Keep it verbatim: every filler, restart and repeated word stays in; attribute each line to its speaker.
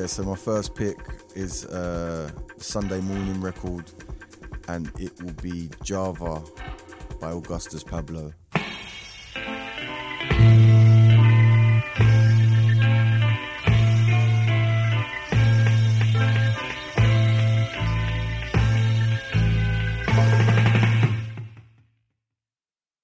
Speaker 1: Yeah, so my first pick is uh, Sunday Morning record, and it will be Java by Augustus Pablo.